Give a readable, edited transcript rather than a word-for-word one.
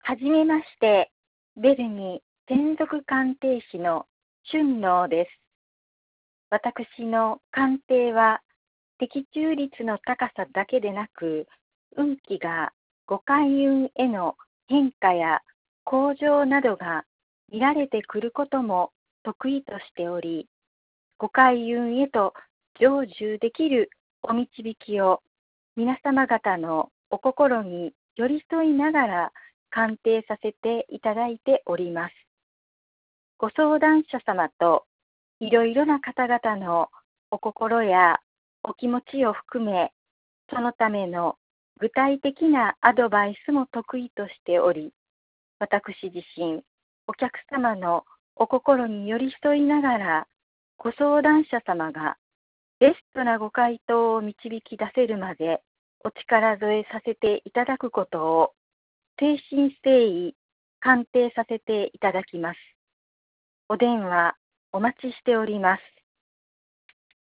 はじめまして、ベルニ専属鑑定士の春能です。私の鑑定は、的中率の高さだけでなく、運気がご開運への変化や向上などが見られてくることも得意としており、ご開運へと成就できるお導きを皆様方のお心に寄り添いながら鑑定させていただいております。ご相談者様といろいろな方々のお心やお気持ちを含め、そのための具体的なアドバイスも得意としており、私自身、お客様のお心に寄り添いながら、ご相談者様がベストなご回答を導き出せるまでお力添えさせていただくことを誠心誠意鑑定させていただきます。お電話お待ちしております。